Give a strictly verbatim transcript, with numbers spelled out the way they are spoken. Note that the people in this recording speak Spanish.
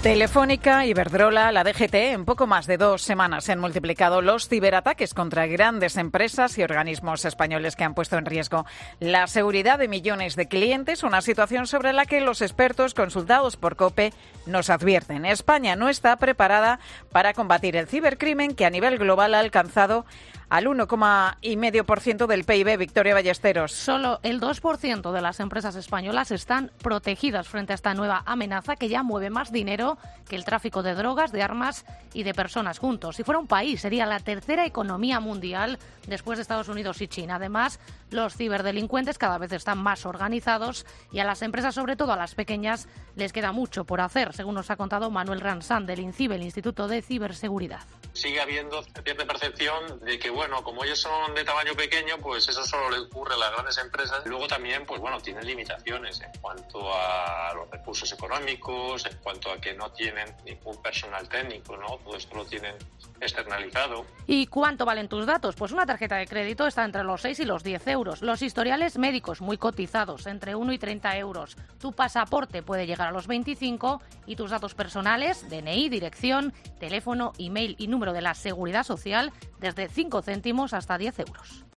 Telefónica, Iberdrola, la D G T, en poco más de dos semanas se han multiplicado los ciberataques contra grandes empresas y organismos españoles que han puesto en riesgo la seguridad de millones de clientes, una situación sobre la que los expertos consultados por COPE nos advierten. España no está preparada para combatir el cibercrimen, que a nivel global ha alcanzado al uno coma cinco por ciento del P I B. Victoria Ballesteros. Solo el dos por ciento de las empresas españolas están protegidas frente a esta nueva amenaza que ya mueve más dinero que el tráfico de drogas, de armas y de personas juntos. Si fuera un país, sería la tercera economía mundial después de Estados Unidos y China. Además, los ciberdelincuentes cada vez están más organizados y a las empresas, sobre todo a las pequeñas, les queda mucho por hacer, según nos ha contado Manuel Ransán del INCIBE, el Instituto de Ciberseguridad. Sigue habiendo cierta percepción de que, bueno, como ellos son de tamaño pequeño, pues eso solo le ocurre a las grandes empresas. Luego también, pues bueno, tienen limitaciones en cuanto a los recursos económicos, en cuanto a que no tienen ningún personal técnico, ¿no? Todo esto lo tienen externalizado. ¿Y cuánto valen tus datos? Pues una tarjeta de crédito está entre los seis y los diez euros. Los historiales médicos muy cotizados, entre uno y treinta euros. Tu pasaporte puede llegar a los veinticinco y tus datos personales, D N I, dirección, teléfono, email y número de la Seguridad Social, desde cinco céntimos hasta diez euros.